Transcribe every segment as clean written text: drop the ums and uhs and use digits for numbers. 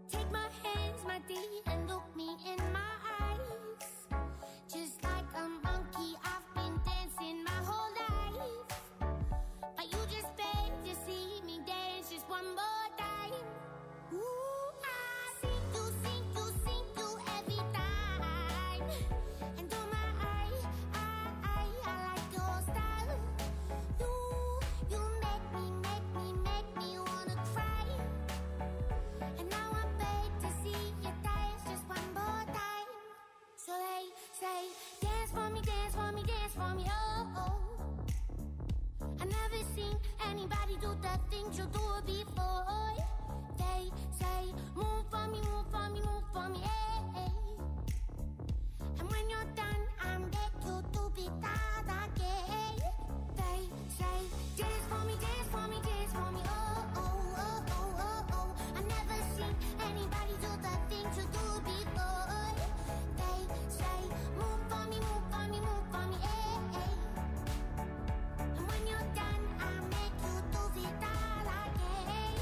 Take my hands, my D, and look me in my eyes. Just like a monkey, I've been dancing my whole life. But you just beg to see me dance just one more time. Ooh, I see you, see you, see you every time. And oh my, I like your style. You make me wanna cry. And now I beg to see you dance just one more time. So they say, dance for me, dance for me, dance for me, oh, oh. I never seen anybody do the things you do before. They say, move for me, move for me, move for me, hey, hey. And when you're done, I'm beg you to be that again. They say, dance for me, dance for me, dance for me, oh, oh, oh, oh, oh, oh. I never seen anybody do the things you do before. They say, move for me, move for me, move for me, hey, hey. And when you're done, I make you do it all again.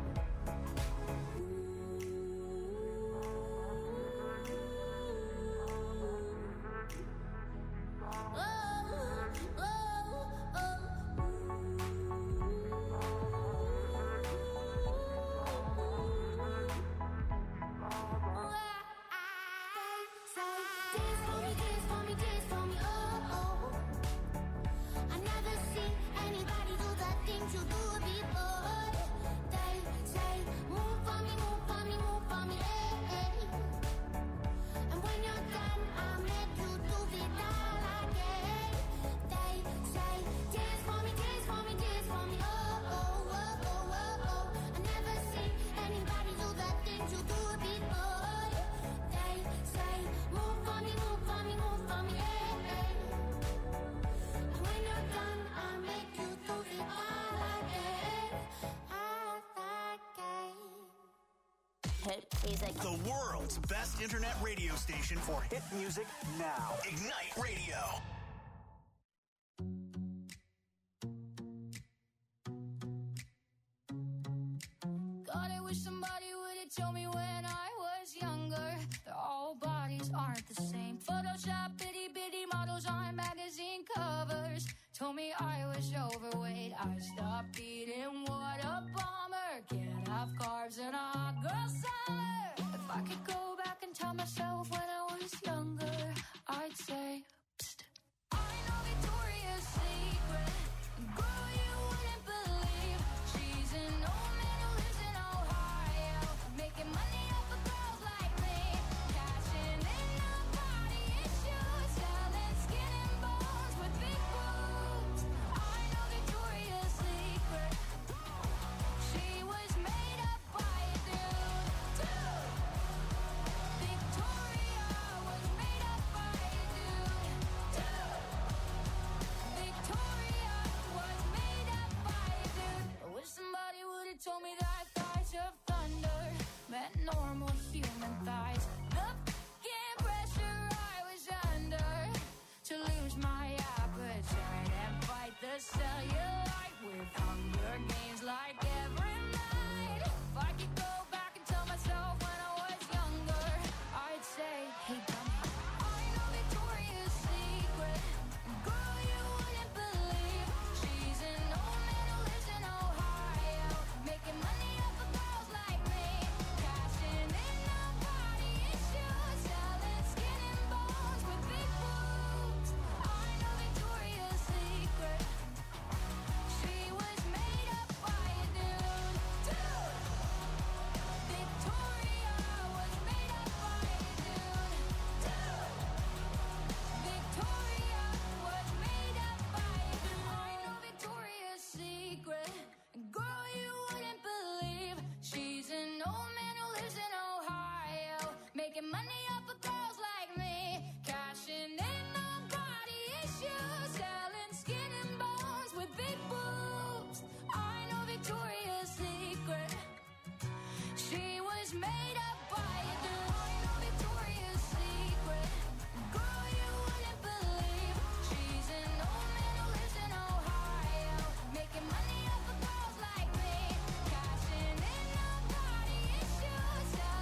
Dance for me, dance for me, dance for me, oh, oh. I never seen anybody do the things you do before. They say, move for me, move for me, move for me, hey, hey. And when you're done, I'll make you do it all again. They say, dance for me, dance for me, dance for me, oh, oh, oh, oh, oh, oh. I never seen anybody do the things you do before. They say, move for me, move for me, move for me, hey, hey. And when you're done, I'll make you do it all again, all again. Hit music. The world's best internet radio station for hit music now. Ignite Radio. God, I wish somebody would have told me when I was younger that all bodies aren't the same. Photoshop itty bitty models on magazine covers told me I was overweight. I stopped eating, what a bummer. Can't have carbs in a hot girl summer. If I could go back and tell myself when I was younger, I'd say, psst, I know Victoria's Secret. Girl, you wouldn't believe she's an old man who lives in Ohio, making money off of girls like me, cashing in on body issues, selling skin and bones with big boobs. I know Victoria's Secret. She was made up by a dude, too. Victoria was made up by a dude, too. Victoria was made up by a dude. I wish somebody would have told me that thighs of thunder meant normal human thighs. The f***ing pressure I was under to lose my appetite and fight the cellulite with Hunger Games like every night. If I could go back and tell myself when I was younger, I'd say, hey dummy, I know Victoria's Secret. Girl, you wouldn't believe she's an old man who lives in Ohio, making money off of girls like me, cashing in on body issues, selling skin and bones with big boobs. I know Victoria's Secret. She was made up by a dude, too. Victoria was made up by a dude, too. Victoria was made up by a dude. I know Victoria's Secret. Girl, you wouldn't believe she's an old man who lives in Ohio, making money off of girls like me, cashing in on body issues, selling skin and bones with big boobs. I know Victoria's Secret. She was made up by a dude. I know Victoria's Secret. Girl, you wouldn't believe she's an old man who lives in Ohio, making money off of girls like me, cashing in on body issues, selling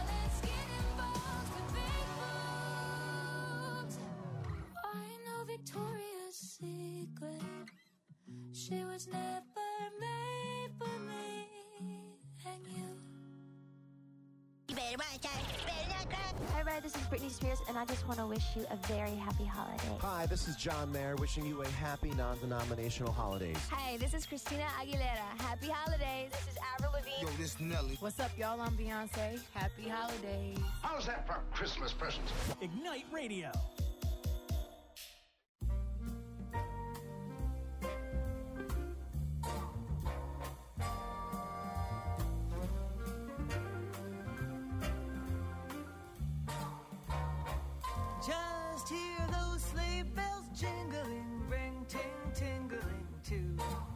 She was never made for me and you. You better watch out. Better not cry. Hi, Red. This is Britney Spears, and I just want to wish you a very happy holiday. Hi, this is John Mayer, wishing you a happy non-denominational holidays. Hey, this is Christina Aguilera. Happy holidays. This is Avril Lavigne. Yo, this is Nelly. What's up, y'all? I'm Beyonce. Happy holidays. How's that for Christmas presents? Ignite Radio. Just hear those sleigh bells jingling, ring ting tingling too.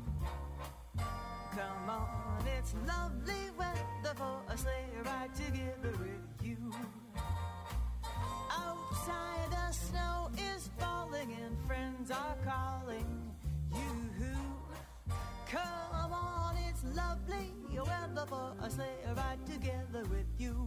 Come on, it's lovely weather for a sleigh ride together with you. Outside the snow is falling and friends are calling you. Come on, it's lovely weather for a sleigh ride together with you.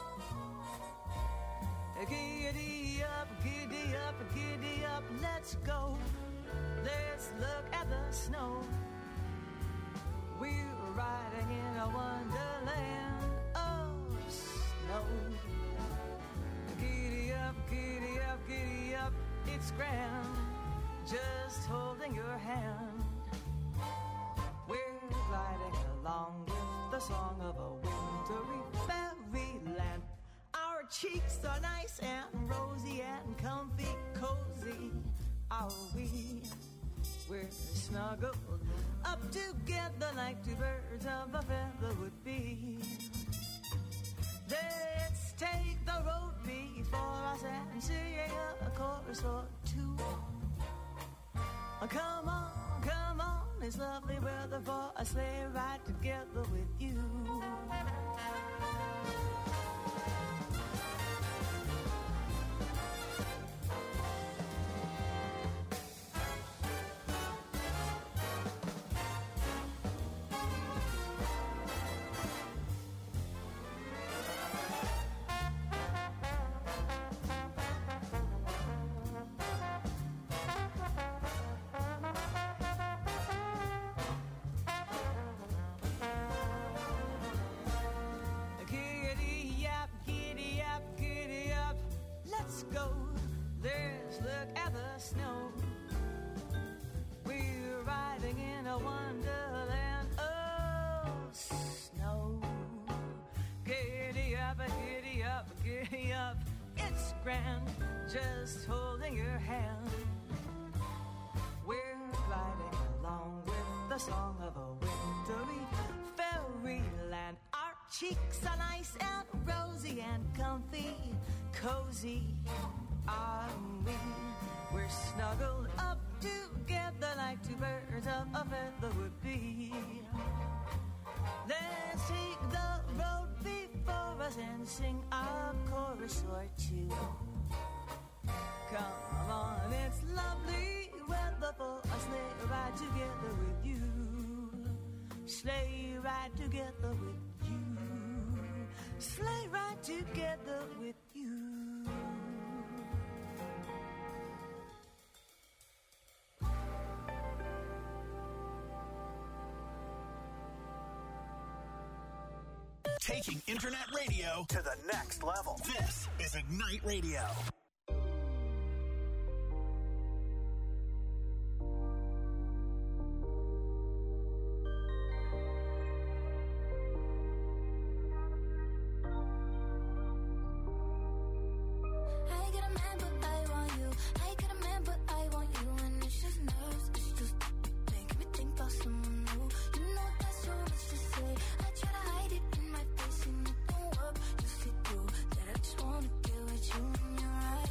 Giddy up, giddy up, giddy up, let's go. Let's look at the snow. We're riding in a wonderland of snow. Giddy up, giddy up, giddy up, it's grand. Just holding your hand. We're gliding along with the song of a wintry fairyland. Our cheeks are nice and rosy and comfy, cozy, are we? We're snuggled up together like two birds of a feather would be. Let's take the road before us and sing a chorus or two. Come on, it's lovely weather for a sleigh ride together with you. Snow. We're riding in a wonderland of snow. Giddy up, giddy up, giddy up. It's grand, just holding your hand. We're gliding along with the song of a wintry fairyland. Our cheeks are nice and rosy and comfy, cozy are we. We're snuggled up together like two birds of a feather would be. Let's take the road before us and sing a chorus or two. Come on, it's lovely weather for a sleigh ride together with you. Sleigh ride together with you. Sleigh ride together with you. Taking internet radio to the next level. This is Ignite Radio. You and your eyes.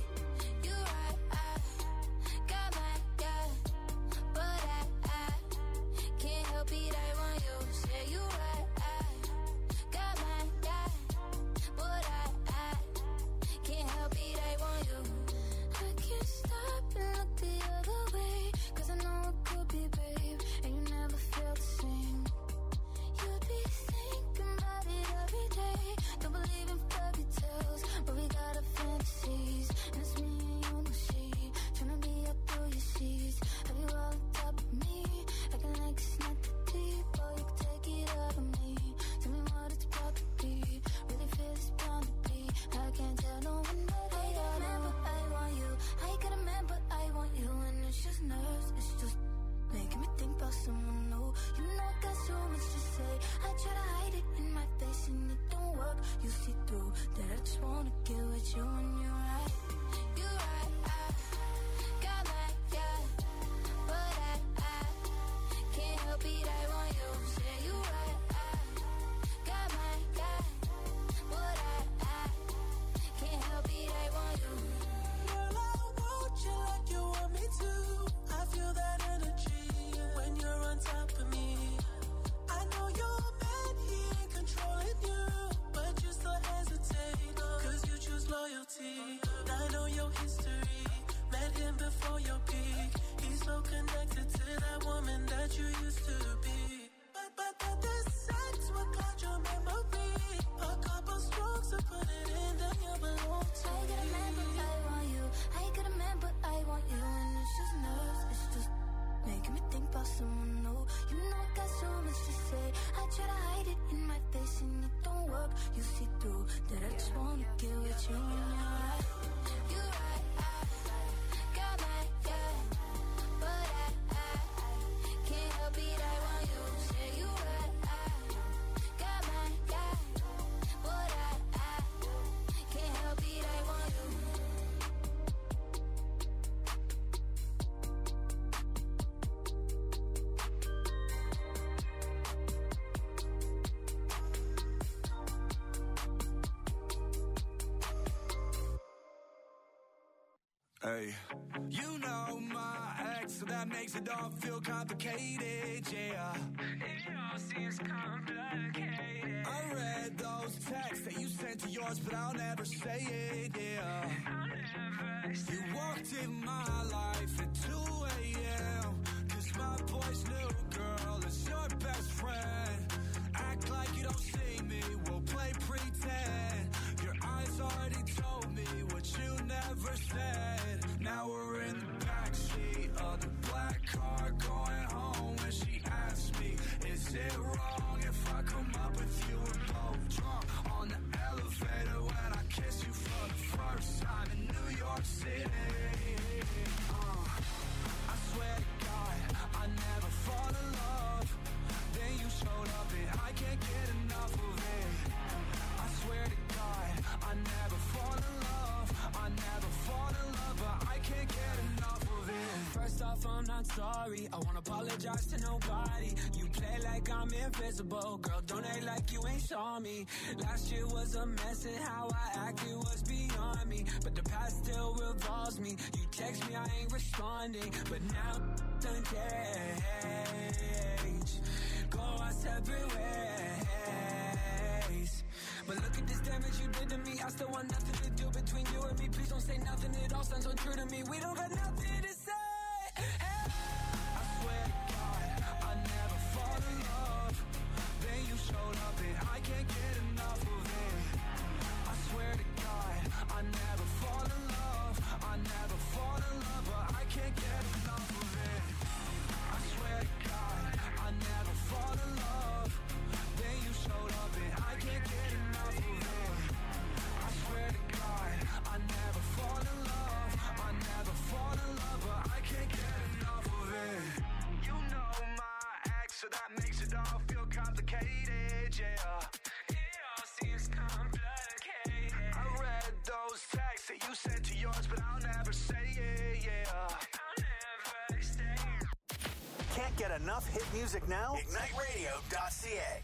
just wanna get with you when you're right. You're right, I got mad, yeah, but I can't help it, I want you. Say you right, I got mad, yeah, but I can't help it, I want you. Girl, I want you like you want me to. I feel that energy when you're on top of me. I know you're mad, he ain't controlling you, but you still hesitate, cause you choose loyalty. I know your history, met him before your peak. He's so connected to that woman that you used to be. But this sex will cloud your memory. A couple strokes to put it in, then you belong to me. I get a man, but I want you. I get a man, but I want you. And it's just nerves, it's just making me think about someone new. You know I got so much to say. I try to hide it in my face and it don't work. You see through that I just wanna get with you when you're right. You're right, I got mad, yeah, but I can't help it, I want you. Say you right, I got mad, yeah, but I can't help it, I want you. Hey, you know my ex, so that makes it all feel complicated, yeah. It all seems complicated. I read those texts that you sent to yours, but I'll never say it, yeah. I'll never say it. You walked in my life at 2 a.m. Cause my boy's new girl is your best friend. Act like you don't see me, we'll play pretend. Your eyes already told me what you never said. Now we're in the backseat of the black car going home. And she asked me, is it wrong if I come up with you and both drunk on the elevator when I kiss you for the first time in New York City? I swear to God, I never fall in love. Then you showed up and I can't get enough of it. I swear to God, I never fall in love. I never fall in love, but I can't get enough of it. First off, I'm not sorry. I won't apologize to nobody. You play like I'm invisible. Girl, don't act like you ain't saw me. Last year was a mess and how I acted was beyond me. But the past still revolves me. You text me, I ain't responding. But now done change. Go our separate ways. But look at this damage you did to me. I still want nothing to do between you and me. Please don't say nothing, it all sounds untrue to me. We don't got nothing to say. Hey. I swear to God, I never fall in love. Then you showed up and I can't get enough of it. I swear to God, I never fall in love. I never fall in love, but I can't get enough of it. I swear to God, I never fall in love. Then you showed up and I can't get enough of it. I swear to God, I never fall in love. I never fall in love, but I can't get enough of it. You know my ex, so that makes it all feel complicated, yeah. It all seems complicated. I read those texts that you sent to yours, but I'll never say it, yeah. I'll never say it. Can't get enough hit music now? IgniteRadio.ca.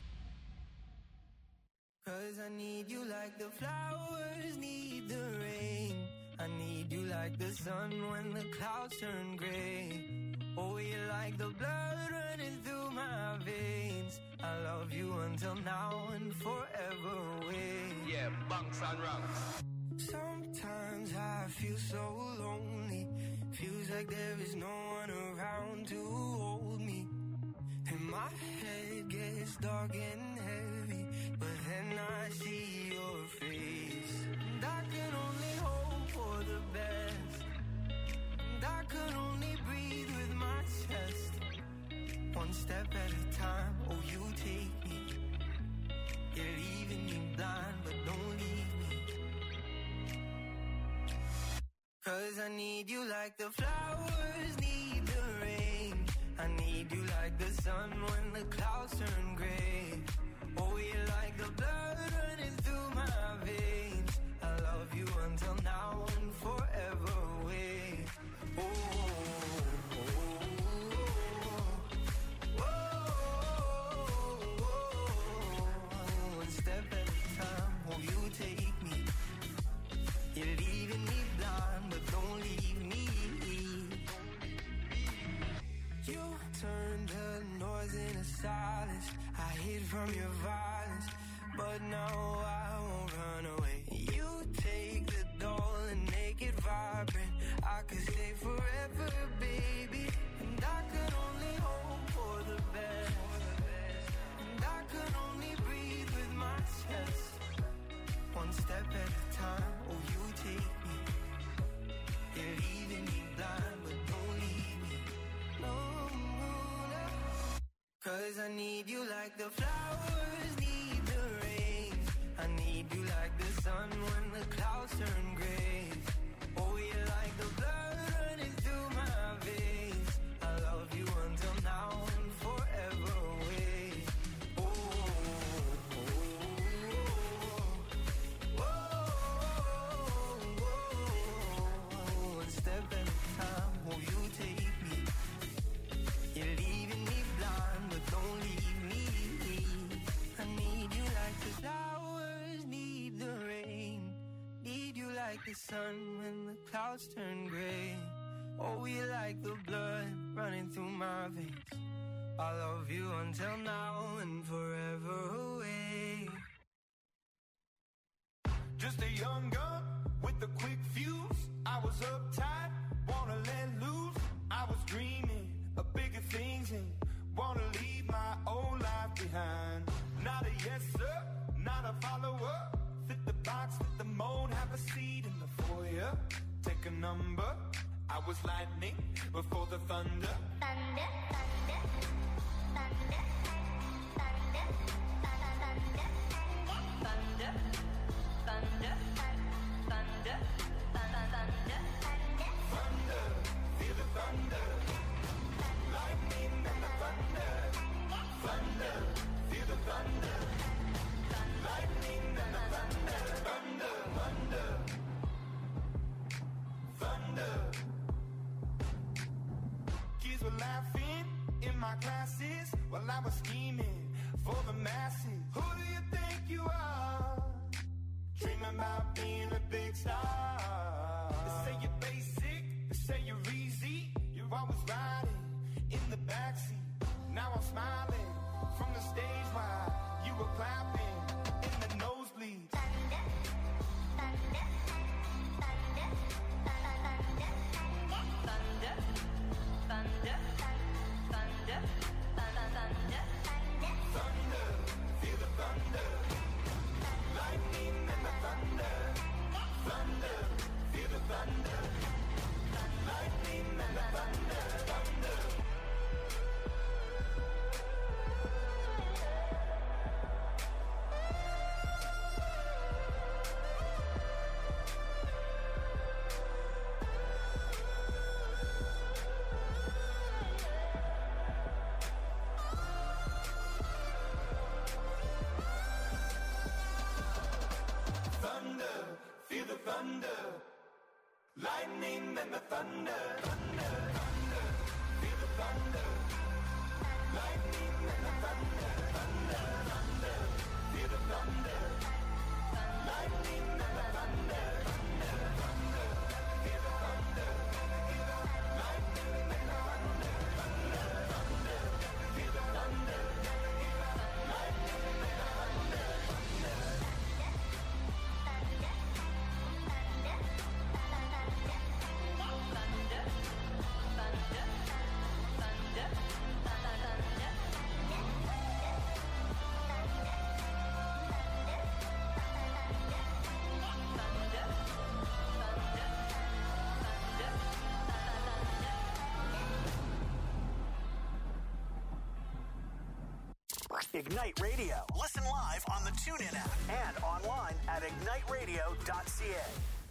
Cause I need you like the flowers need the rain. I need you like the sun when the clouds turn gray. Oh, you're like the blood running through my veins. I love you until now and forever away. Yeah, bunks and rungs. Sometimes I feel so lonely. Feels like there is no one around to hold me. And my head gets dark and heavy, but then I see your face. And I can only hope for the best. And I can only breathe with my chest. One step at a time, oh you take me. You're leaving me blind, but don't leave me. Cause I need you like the flowers need the rain. I need you like the sun when the clouds turn gray. Oh, you're like the blood running through my veins. You're leaving me blind, but don't leave me. You turned the noise into silence. I hid from your violence, but now I won't run away. You take the doll and make it vibrant. I could stay forever, baby, and I could only hope for the best. And I could only breathe with my chest. One step at a time, oh, you take me. You're leaving me blind, but don't leave me. No, no, no. 'Cause I need you like the flowers need the rain. I need you like the sun when the clouds turn gray. Oh, you're like the blood running through my veins. I love you until now and forever away. Oh, oh, oh, oh, oh. One step at a time, oh, you take me. You're leaving me blind, but don't leave me. I need you like the flowers need the rain. Need you like the sun when the clouds turn gray. Oh, you like the blood running through my veins. I love you until now and forever away. Just a young gun with a quick fuse. I was uptight, wanna let loose. I was dreaming of bigger things and wanna leave my old life behind. Not a yes sir, not a follower. Fit the box, fit the mold, have a seat in the foyer. Take a number. I was lightning before the thunder. Thunder, thunder, thunder, thunder, thunder, thunder, thunder, thunder, thunder, thunder, feel the thunder. Lightning and the thunder. Thunder, feel the thunder. Lightning and the thunder. Thunder, thunder, thunder. Kids were laughing in my classes while I was scheming for the masses. Who do you think you are? Dreaming about being a big star. They say you're basic, they say you're easy. You're always riding in the backseat. Now I'm smiling from the stage while you were clapping in the nosebleeds. thunder, thunder, thunder, thunder, Thunder, thunder, thunder, thunder, Thunder, feel the thunder. Lightning and the thunder. Thunder, feel the thunder. Lightning and the thunder. Thunder. Thunder, feel the thunder. Lightning and the thunder. Thunder, thunder, feel the thunder. Lightning and the thunder. Thunder, thunder, feel the thunder. Lightning and the thunder. Thunder, thunder, feel the thunder. Lightning and the thunder. Thunder, thunder, feel the thunder. Lightning and the thunder. Ignite Radio. Listen live on the TuneIn app and online at igniteradio.ca.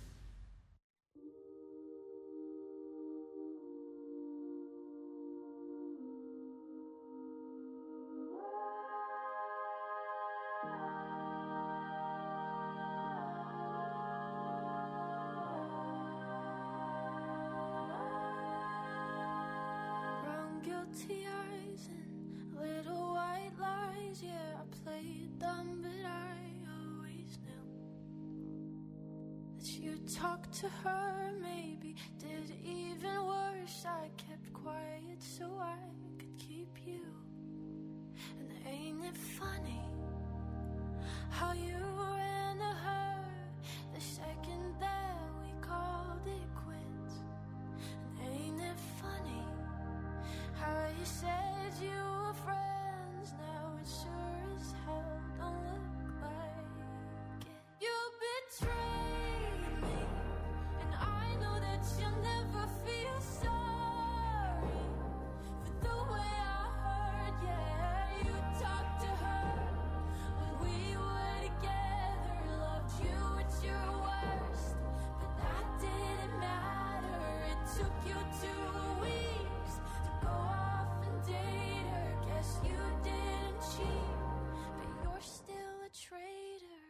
Brown guilty eyes and little white lies. Yeah, I played dumb, but I always knew that you talked to her, maybe did even worse. I kept quiet so I could keep you. And ain't it funny how you ran to her the second that we called it quits? And ain't it funny how you said you were friends, now it sure as hell don't look like it. You betrayed me, and I know that you'll never feel sorry for the way I hurt. Yeah, you talked to her when we were together, loved you at your worst, but that didn't matter. It took you 2 weeks to go off and date her. Guess you didn't cheat, but you're still a traitor.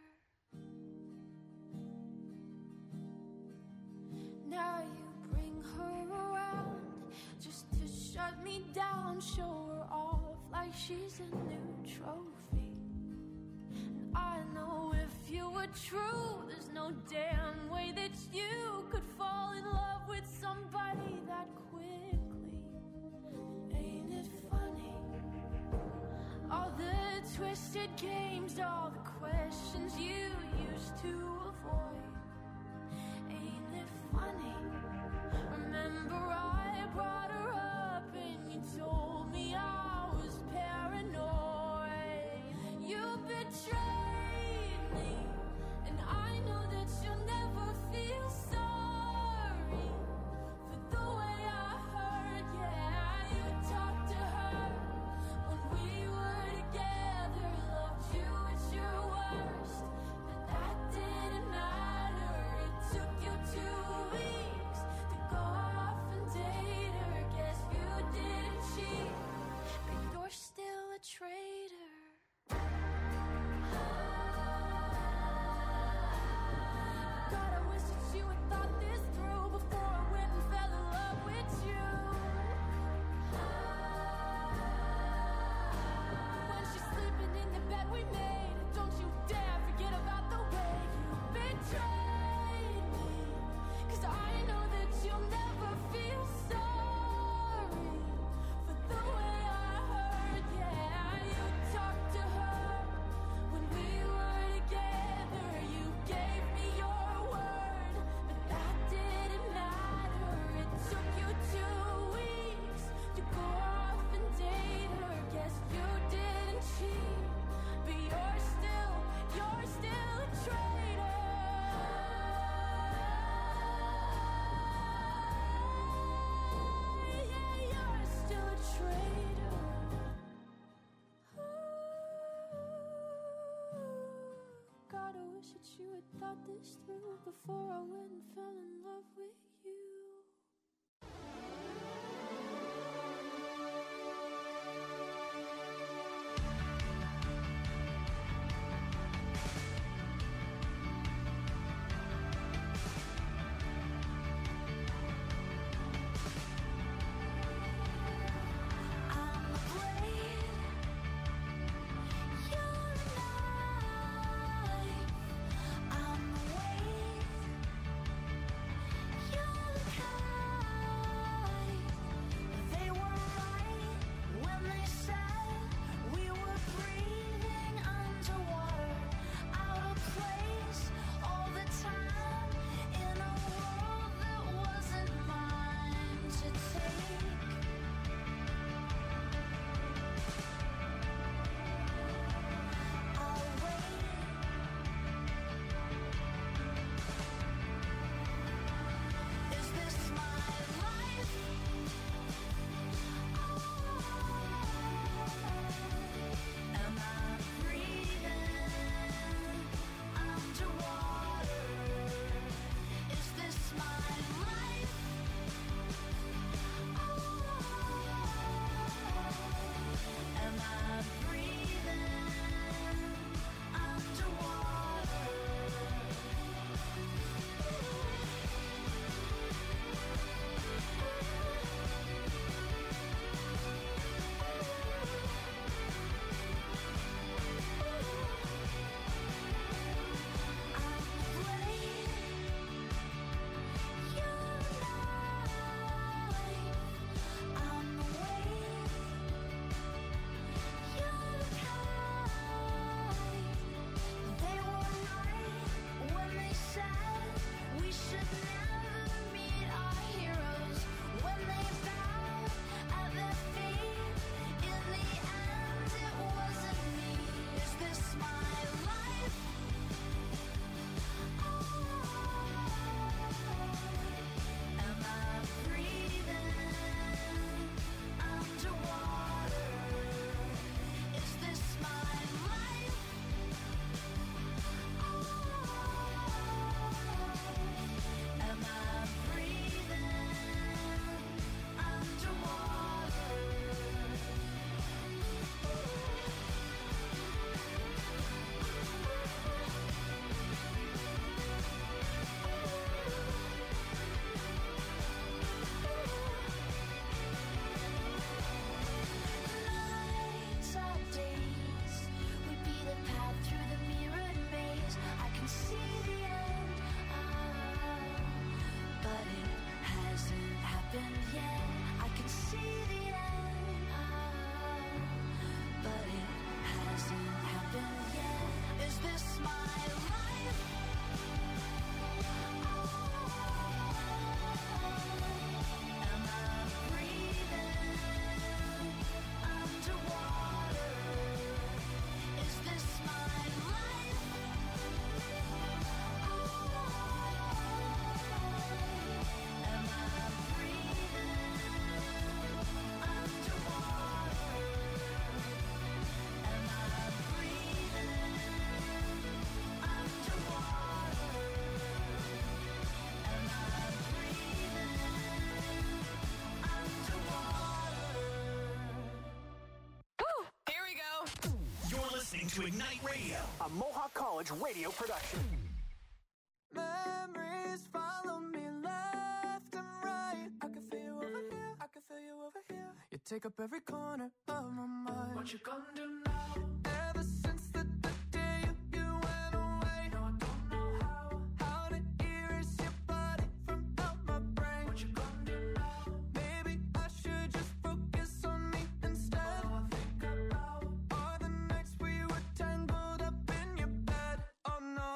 Now you bring her around just to shut me down, show her off like she's a new trophy. And I know if you were true, there's no damn way that you could fall in love with somebody that quickly. Ain't it funny? All the twisted games, all the questions you used to avoid. Ain't it funny? Remember I brought her up and you told me I was paranoid. You betrayed me, and I know that you'll never feel sorry for the way I hurt. Yeah, you talked to her when we were together, loved you at your worst, but that didn't matter. It took you 2 weeks to go off and date her. Guess you didn't cheat, but you're still a traitor. God, I wish that you had thought this through before I went and fell in love with you. When she's sleeping in the bed we made, don't you dare forget about the way you betrayed me. 'Cause I know that you'll never feel sorry for the way I hurt. Yeah, you talked to her when we were together. You gave me your word, but that didn't matter. It took you 2 weeks to go off and date her. Guess you didn't cheat, but you're still a traitor. Yeah, you're still a traitor. God, I wish that you had thought this through before I went and fell in love with you. I'm a blade, you're a knife. I'm a weight, you're the to Ignite Radio, a Mohawk College radio production. Memories follow me left and right. I can feel you over here, I can feel you over here. You take up every corner of my mind. What you gonna do now? Ever since the day you went away, no, I don't know how to erase your body from out my brain. What you gonna do now? Maybe I should just focus on me instead. All I think about are the nights we were tangled up in your bed. Oh no.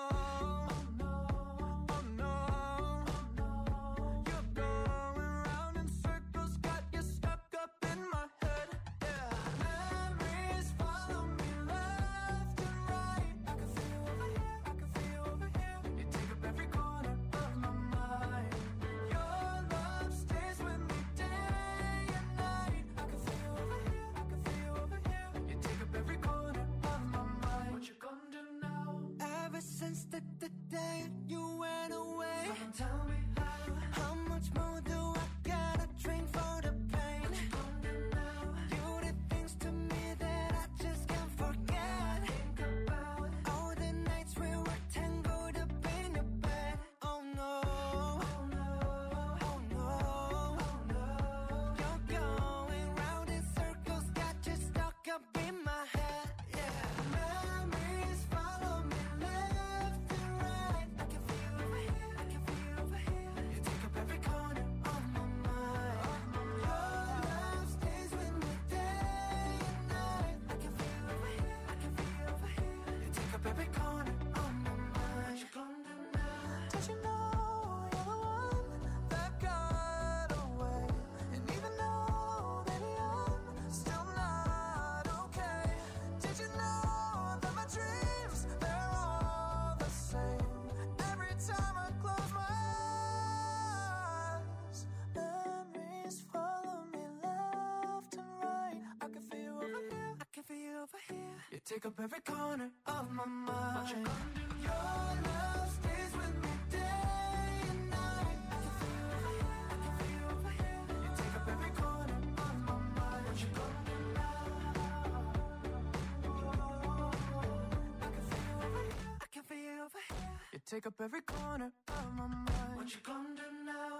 Since the day you went away, tell me how much more do I gotta drink for the pain? You did things to me that I just can't forget. Think about all the nights we were tangled up in your bed. Oh no, oh no, oh no, oh no. You're going round in circles, got you stuck up in my head. Yeah, memories follow me. You take up every corner of my mind. Your love stays with me day and night. I can feel you over here, I can feel you over here. You take up every corner of my mind. What you gonna do now? I can feel you over here, I can feel you over here. You take up every corner of my mind. What you gonna do now?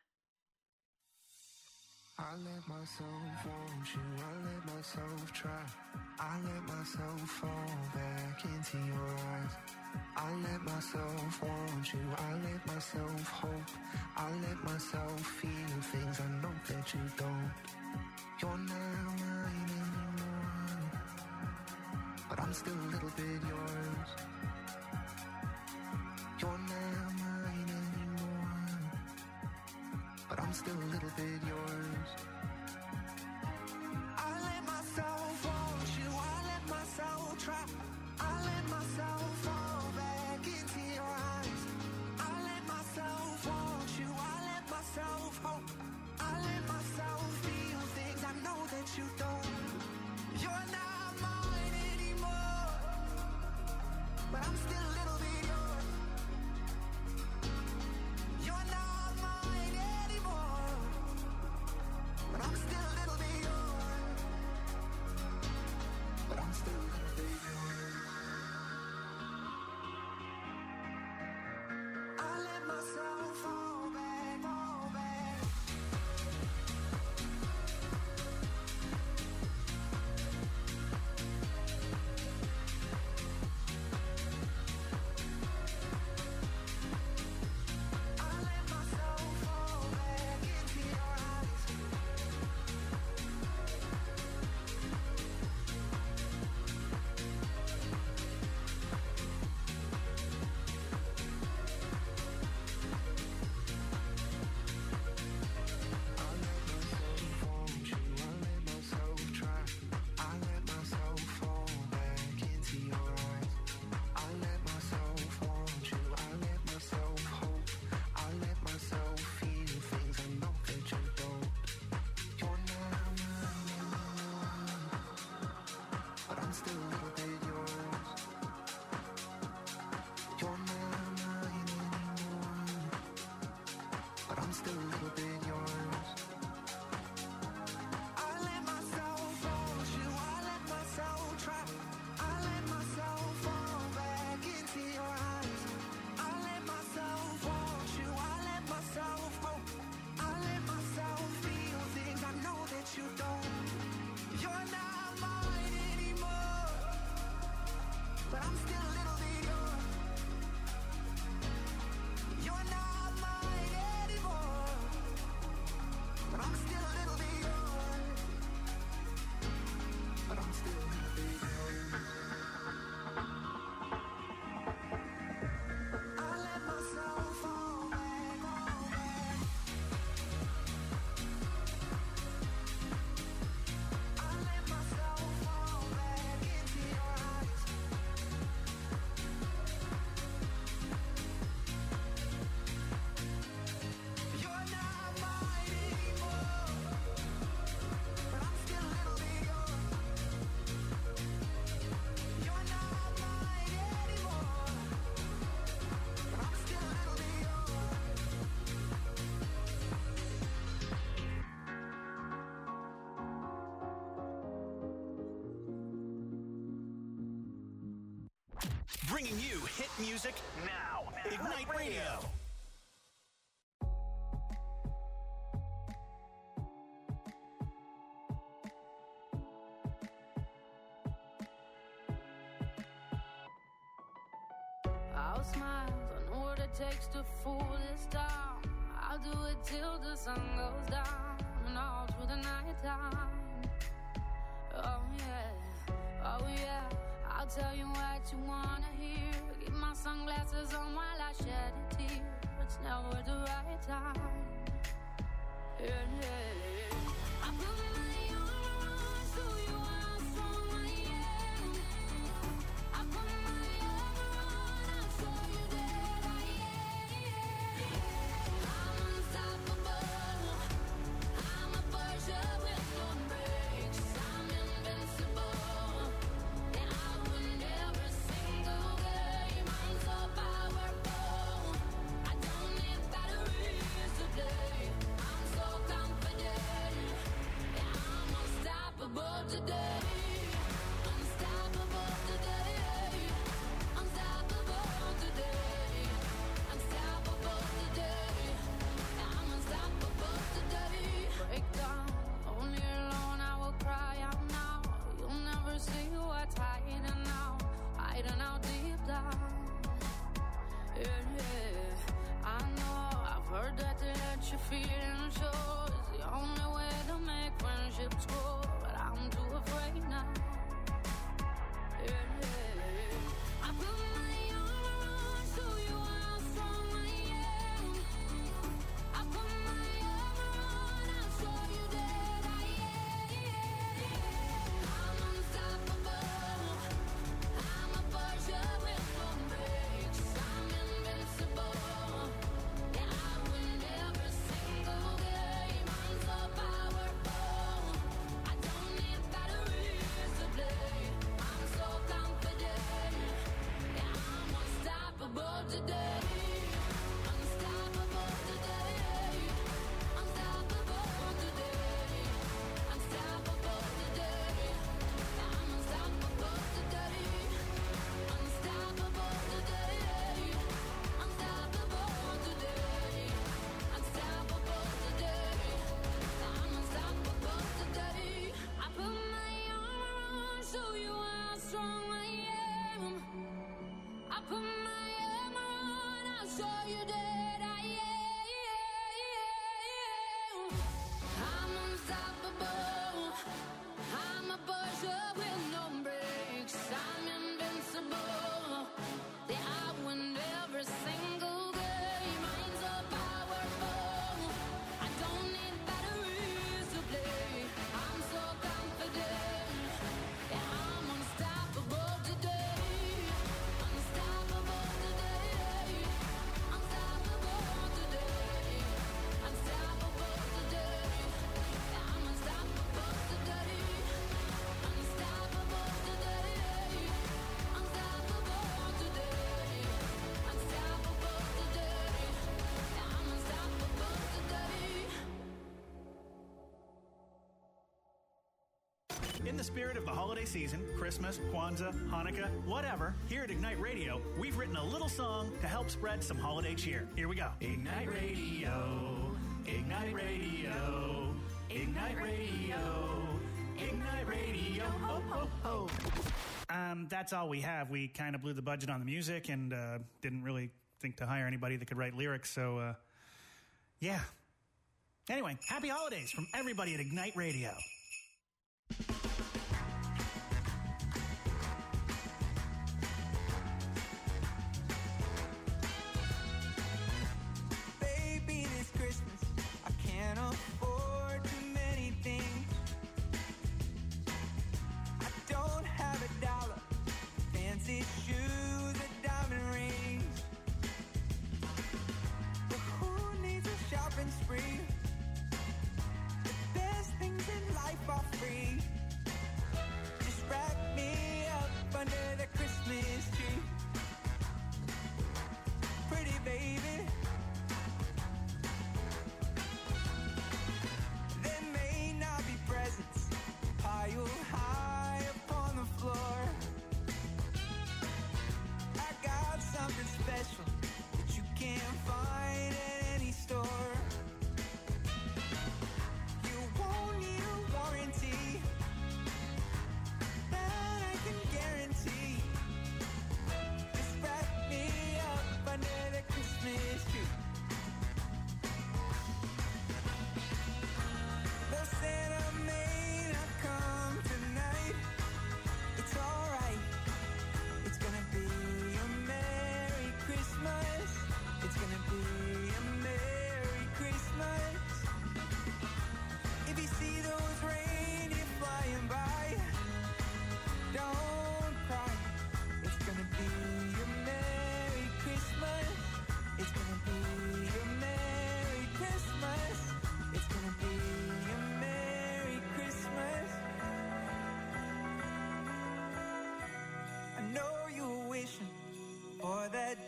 I let myself want you, I let myself try. I let myself fall back into your eyes. I let myself want you, I let myself hope. I let myself feel things I know that you don't. You're not mine anymore, but I'm still a little bit yours. You're not mine anymore, but I'm still a little bit yours. I let myself want you, I let myself try. I let myself fall back into your eyes. I let myself want you, I let myself hope. I let myself feel things I know that you don't. You're not mine anymore, but I'm still a little bit yours. You're not mine anymore, bringing you hit music now. Ignite Radio. I'll smile, I know what it takes to fool this town. I'll do it till the sun goes down and all through the night time. Oh yeah, I'll tell you what you wanna hear. Keep my sunglasses on while I shed a tear. It's never the right time. Yeah. I put my armor on, show you how strong I am. I put my armor on, I'll show you that I am. I'm unstoppable. I'm a Persia with no brakes. I'm invincible. And I win every single game. I'm so powerful. I don't need batteries to play. I'm so confident. Yeah, I'm unstoppable today. Unstoppable today. Unstoppable today. Unstoppable today. Yeah, I'm unstoppable today. Break down, only alone I will cry out now. You'll never see what's hiding out deep down. Yeah. I know, I've heard that to let you feel and show is the only way to make friendships grow, but I'm too afraid now. Yeah. I put my armor on, show you how strong I am. I put my armor on, I'll show you that I am. I'm unstoppable. I'm a Persia with no brakes. I'm invincible. Yeah, I win every single game. I'm so powerful. I don't need batteries to play. I'm so confident. Yeah, I'm unstoppable today. Unstoppable today. Unstoppable today. Unstoppable today. Yeah, I'm unstoppable today. Unstoppable today. Unstoppable today. Unstoppable today. Yeah, I'm unstoppable today. I put my armor on, show you how strong I am. I put my armor on, I'll show you that I am. I'm unstoppable. I'm a Persia with no brakes. I'm invincible. Yeah, I win every single game. I'm so powerful. I don't need batteries to play. I'm so confident. Yeah, I'm unstoppable today. Unstoppable today. Unstoppable today. Unstoppable today. Yeah, I'm unstoppable today. Unstoppable today. Unstoppable today. Unstoppable today. Yeah, I'm unstoppable today. In the spirit of the holiday season, Christmas, Kwanzaa, Hanukkah, whatever, here at Ignite Radio, we've written a little song to help spread some holiday cheer. Here we go. Ignite Radio, Ignite Radio, Ignite Radio, Ignite Radio, ho, ho, ho. That's all we have. We kind of blew the budget on the music and didn't really think to hire anybody that could write lyrics, so, yeah. Anyway, happy holidays from everybody at Ignite Radio. Baby, this Christmas I can't afford too many things. I don't have $1, fancy shoes, a diamond rings. But who needs a shopping spree? The best things in life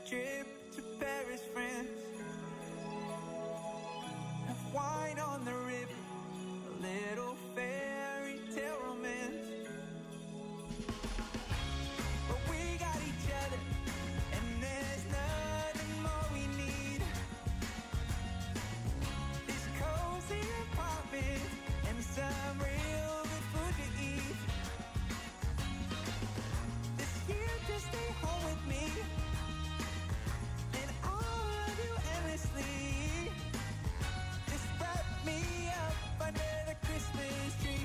trip to Paris, France. Have wine on the river, a little fairy tale romance. But we got each other, and there's nothing more we need. This cozy apartment and some real good food to eat. This year just stay home with me, and I'll love you endlessly. Just wrap me up under the Christmas tree.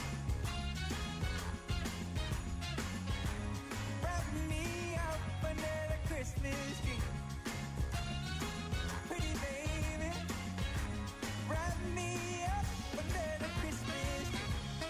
Wrap me up under the Christmas tree. Pretty baby, wrap me up under the Christmas tree.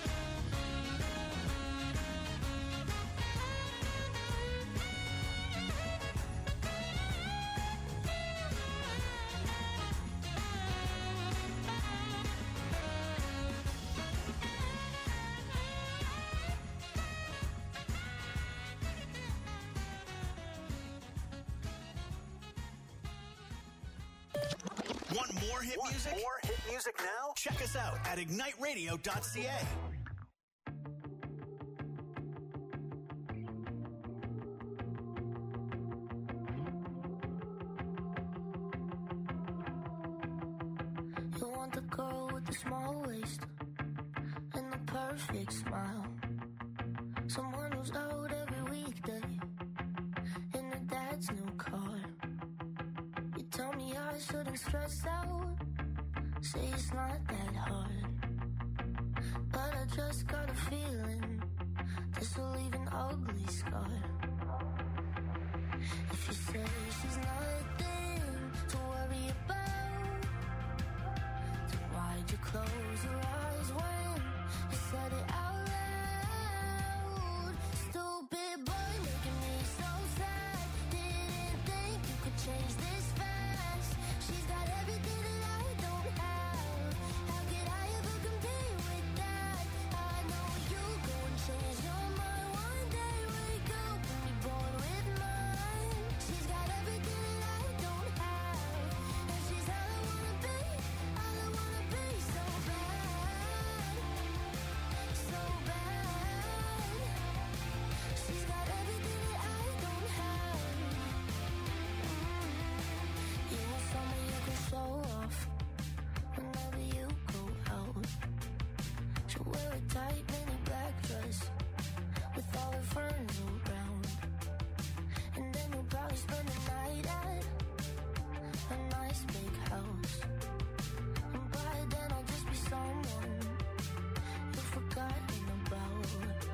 Want more hit music? More hit music now? Check us out at igniteradio.ca. You want the girl with the small waist and the perfect smile. Someone who's out every weekday in her dad's new car. You tell me I shouldn't stress out, say it's not that hard. But I just got a feeling this will leave an ugly scar. If you say she's nothing to worry about, then why'd you close your eyes when you said it out loud? Stupid boy making me so sad. Didn't think you could change this fast. She's got everything that I don't have. How could I ever compete with that? I know you go and change your mind one day. Wake up and be bored with mine. She's got everything that I don't have, and she's all I wanna be. All I wanna be, so bad, so bad. She's got everything that I don't have. You want someone you can show off whenever you go out. She'll wear a tight mini black dress with all her friends around, and then you'll probably spend the night at a nice big house. And by then I'll just be someone you've forgotten about.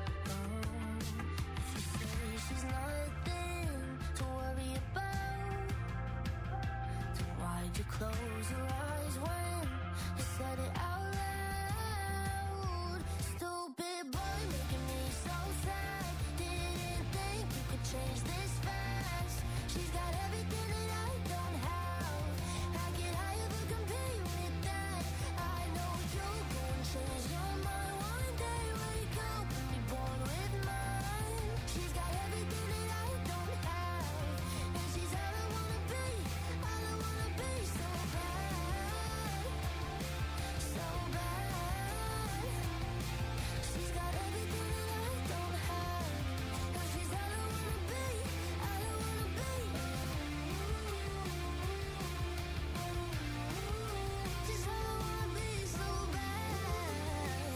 If you say she's nothing to worry about, then why'd you close your eyes when you said it out loud? Stupid boy making me so sad. Didn't think you could change this fast. She's got everything that I don't have. How could I ever compete with that? I know you'll go and change your mind one day. Wake up and be bored with mine. She's got everything that I don't have, and she's all I wanna be. All I wanna be, so bad, so bad. She's got everything that I don't have, and she's all I wanna be. All I wanna be. She's all I wanna be, so bad.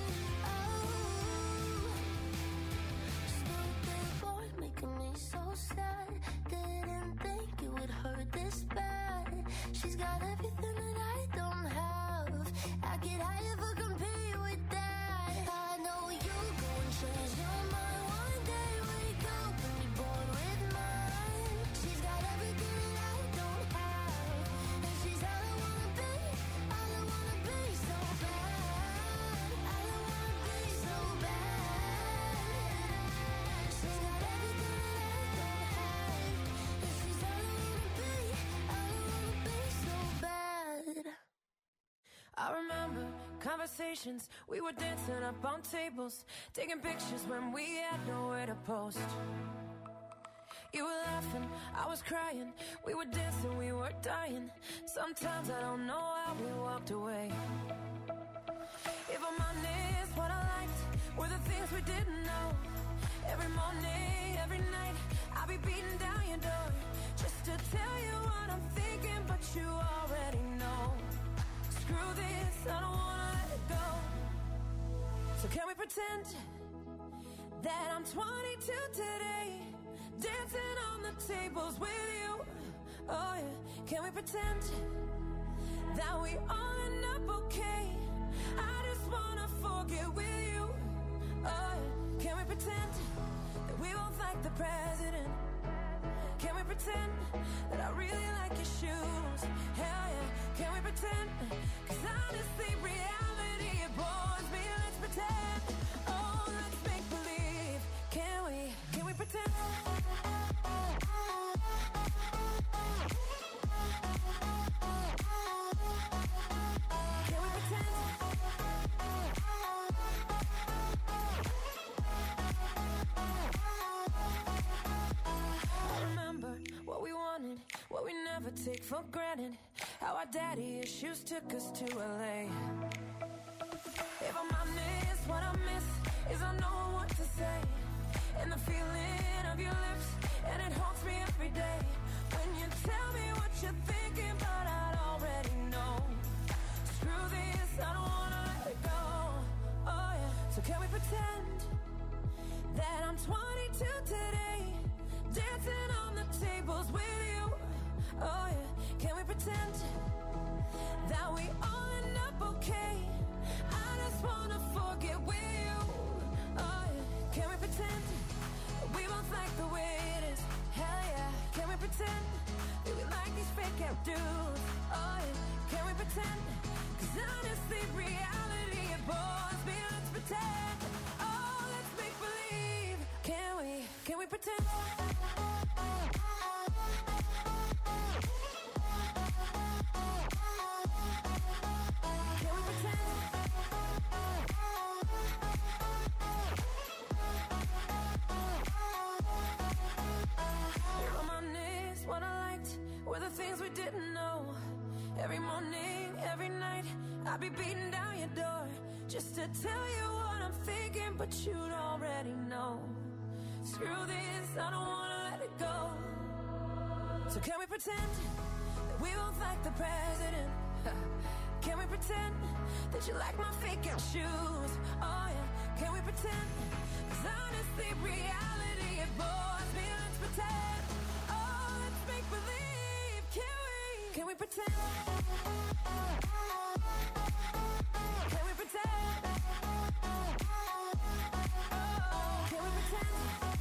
Stupid boy making me so sad. Didn't think it would hurt this bad. She's got everything that I don't have. How could I ever compete with that? I know you'll go and change your mind one day. Wake up and be bored with mine. She's got everything that I don't have, and she's all I wanna be. All I wanna be, so bad. All I wanna be, so bad. She's got everything that I don't have, and she's all I wanna be. All I wanna be, so bad. I remember conversations, we were dancing up on tables, taking pictures when we had nowhere to post. You were laughing, I was crying. We were dancing, we were dying. Sometimes I don't know how we walked away. If I'm honest, what I liked were the things we didn't know. Every morning, every night, I'll be beating down your door just to tell you what I'm thinking, but you already know. Screw this, I don't wanna let it go. So can we pretend that I'm 22 today, dancing on the tables with you? Oh yeah, can we pretend that we all end up okay? I just wanna forget with you. Oh yeah, can we pretend that we both like the president? Can we pretend that I really like your shoes? Hell yeah, can we pretend? 'Cause honestly, reality, it bores me. Let's pretend. Oh, let's make believe. Can we pretend? Can we pretend? I remember what we wanted, what we never take for granted. How our daddy issues took us to LA. If I'm honest, what I miss is I know what to say. And the feeling of your lips, and it haunts me every day. When you tell me what you're thinking, but I already know. Screw this, I don't wanna let it go. Oh yeah, so can we pretend that I'm 22 today, dancing on the tables with you? Oh yeah, can we pretend that we all end up okay? I just wanna forget with you. Oh yeah, can we pretend that we both like the way it is? Hell yeah, can we pretend that we like these fake out dudes? Oh yeah, can we pretend? 'Cause honestly, reality, it bores me. Let's pretend. Oh, let's make believe. Can we pretend? What I liked were the things we didn't know. Every morning, every night, I'd be beating down your door just to tell you what I'm thinking, but you'd already know. Screw this, I don't wanna let it go. So can we pretend that we both like the president? Can we pretend that you like my fake out shoes? Oh yeah, can we pretend? 'Cause honestly, reality, it bores me. Let's pretend. Make believe, can we pretend? Can we pretend? Oh, can we pretend?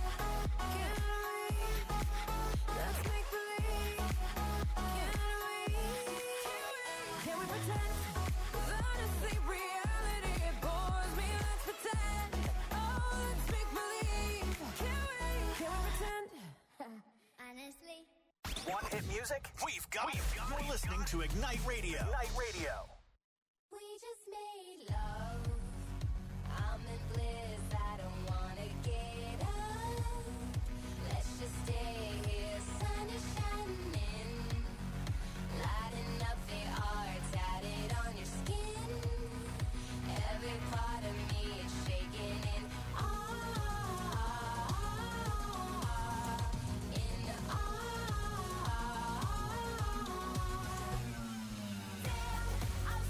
Let's make believe. Can we pretend? 'Cause honestly, reality, it bores me. Let's pretend. Oh, let's make believe. Can we pretend? Honestly. Want hit music? We've got it. You're listening to Ignite Radio. Ignite Radio. We just made love. I'm in bliss. I don't wanna get up. Let's just stay here. Sun is shining, lighting up the art tatted on your skin. Every part of me is shaking in Damn, I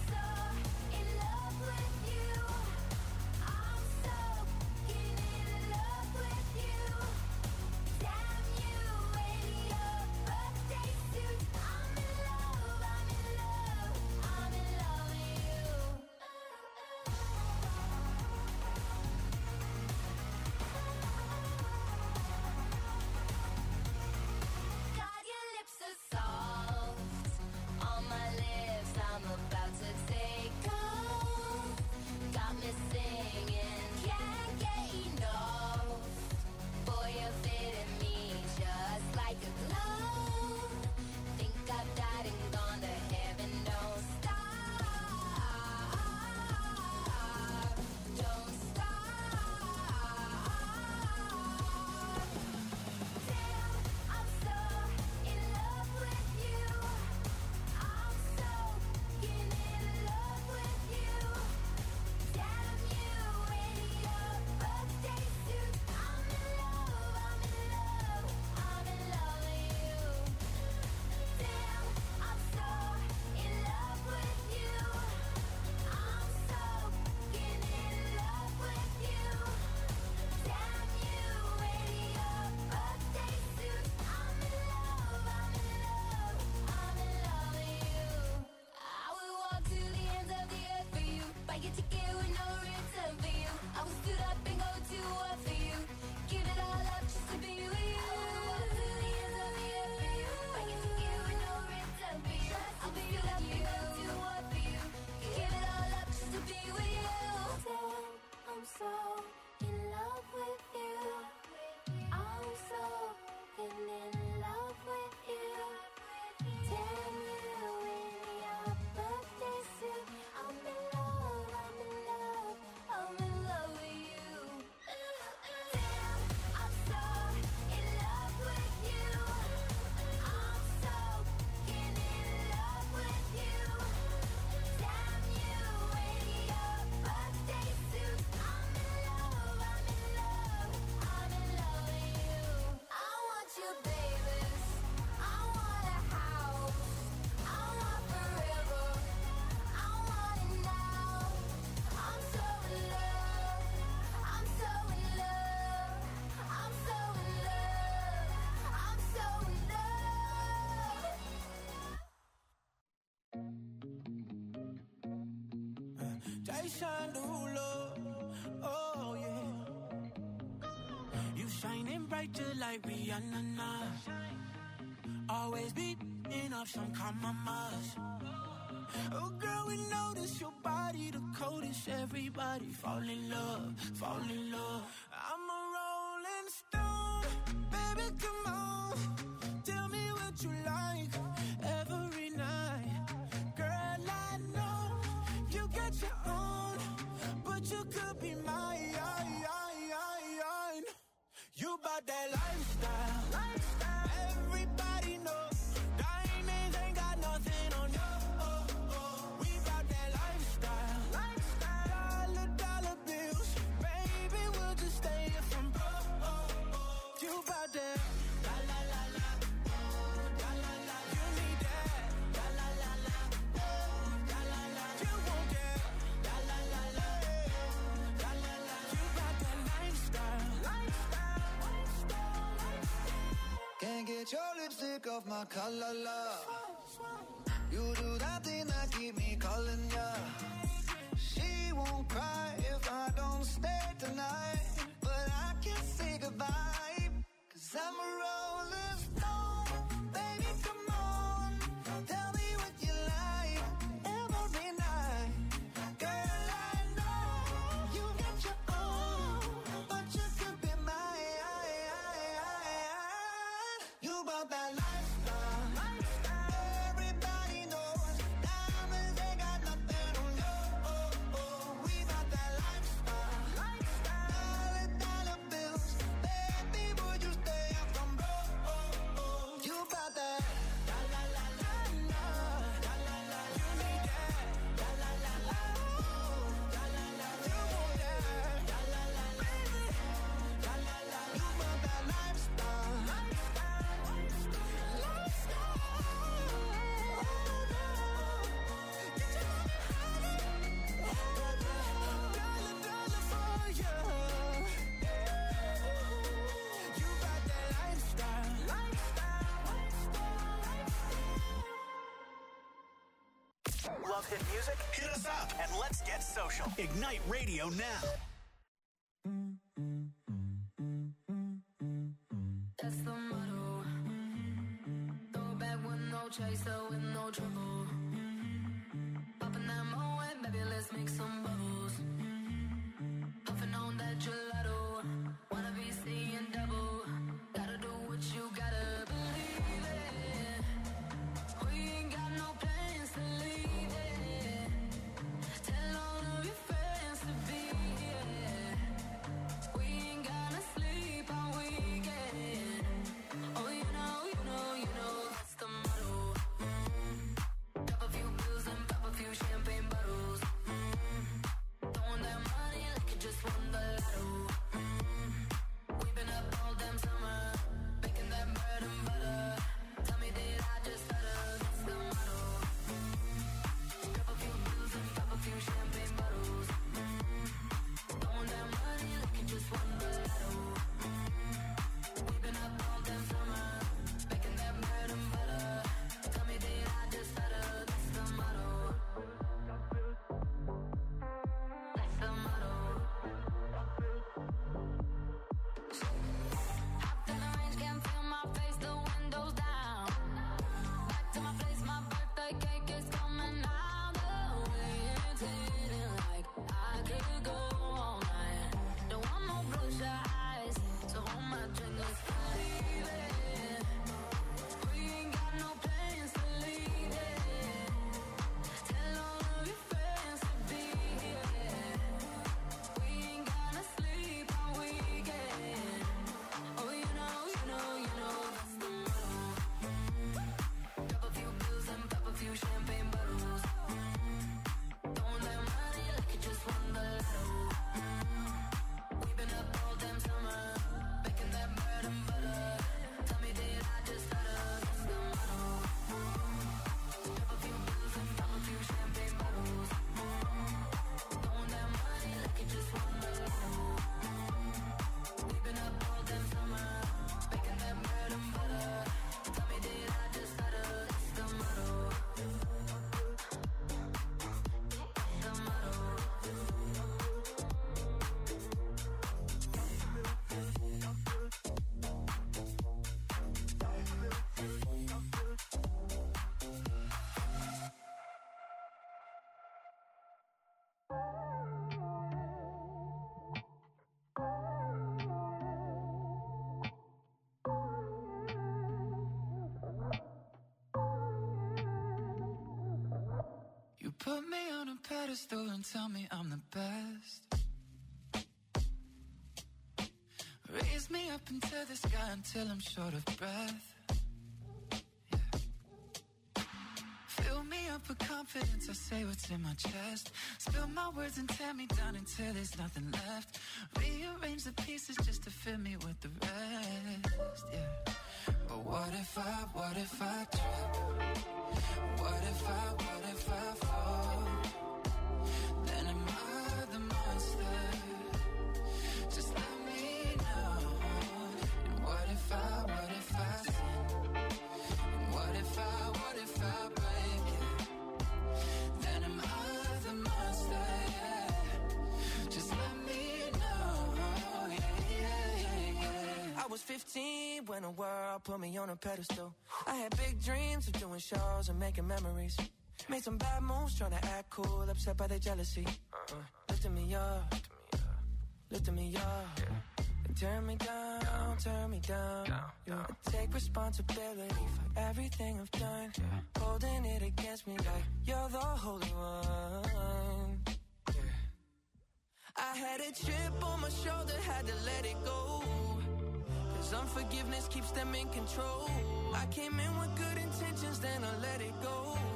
light shine through love. Oh yeah. You shining bright just like Rihanna. Always beating up some compromise. Oh girl, we notice your body the coldest. Everybody fall in love, fall in love. I'm a rolling stone, baby, come on. Tell me what you like every night. Girl, I know you got your own, but you could be mine. You bout that lifestyle. Everybody knows diamonds ain't got nothing on you. We bout that lifestyle. Dollar bills, baby, we'll just stay here from broke. You bout that la la la la, la la la. You need that la la la la, la la la. You want that la la la la, la la la. You bout that lifestyle. Can't get your lipstick off my collar, love. You do that thing that keep me calling ya. She won't cry if I don't stay tonight, but I can't say goodbye, 'cause I'm a rolling stone. Baby, come on, tell me what you like every night. Girl, I know you got your own, but you could be mine. You about that lifestyle. Everybody knows diamonds ain't got nothing on you. We about that lifestyle. Dollar bills, baby, would you stay up from broke? You about that la la la la la, la la la. You need that la la la la, la la la. You want that la la la, baby, la la la. You about that lifestyle. Love hit music? Hit us up and let's get social. Ignite Radio now. That's the motto. Throw back with no chaser, with no trouble. Popping that Moet, baby, let's make some bubbles. Puffing on that gelato. Wanna be seeing double. Gotta do what you gotta believe it. We ain't got no plans to leave it. Tell all of your friends to be here. We ain't gonna sleep all weekend. Oh, you know, that's the motto. Drop a few bills and pop a few champagne bottles. Throwing that money like you just won the lotto. put me on a pedestal and tell me I'm the best. Raise me up into the sky until I'm short of breath. Fill me up with confidence, I say what's in my chest. Spill my words and tear me down until there's nothing left. Rearrange the pieces just to fill me with the rest, yeah. But what if I trip? What if I fall? Then am I the monster? Just let me know. And what if I sin? And what if I break it? Then am I the monster? Yeah. Just let me know. Yeah. I was 15 when the world put me on a pedestal. I had big dreams of doing shows and making memories. Made some bad moves trying to act cool, upset by their jealousy. Lifting me up, lifting me up. And turn me down. I take responsibility for everything I've done. Holding it against me like you're the holy one. I had a chip on my shoulder, had to let it go. Cause unforgiveness keeps them in control. I came in with good intentions, then I let it go.